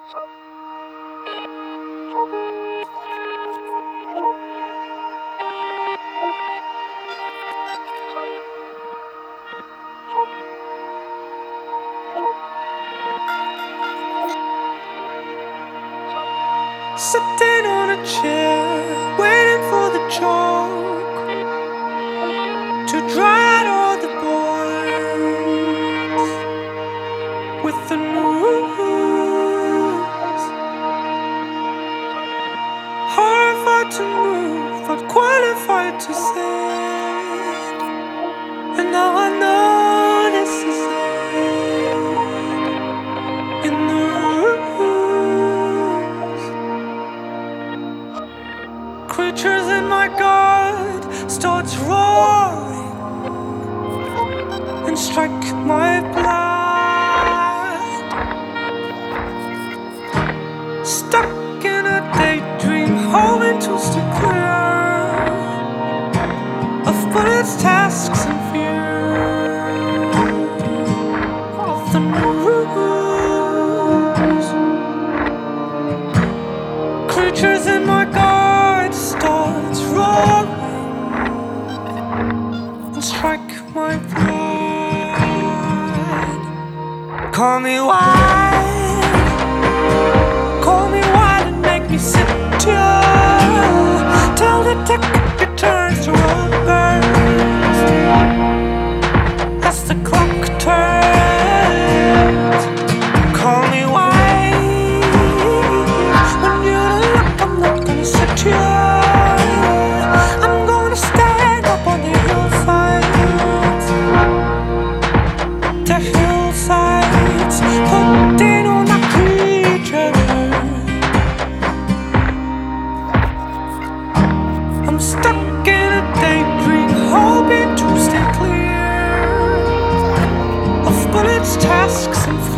Sitting on a chair, waiting for the chalk to dry out all the boards with the news. Horrified to move, but qualified to say. And now I know this is it. In the creatures in my guard starts roaring and strike my blood. Stuck in a daydream, hoping to stay clear of bullets, tasks, and fear of the news. Creatures in my guard starts roaring and strike my blood. Call me wild and make me sit here till the tick returns to road burns as the clock turns. Call me wild when you look, I'm not gonna sit here. I'm gonna stand up on the hillsides, putting on a creature. I'm stuck in a daydream, hoping to stay clear of bullets, tasks, and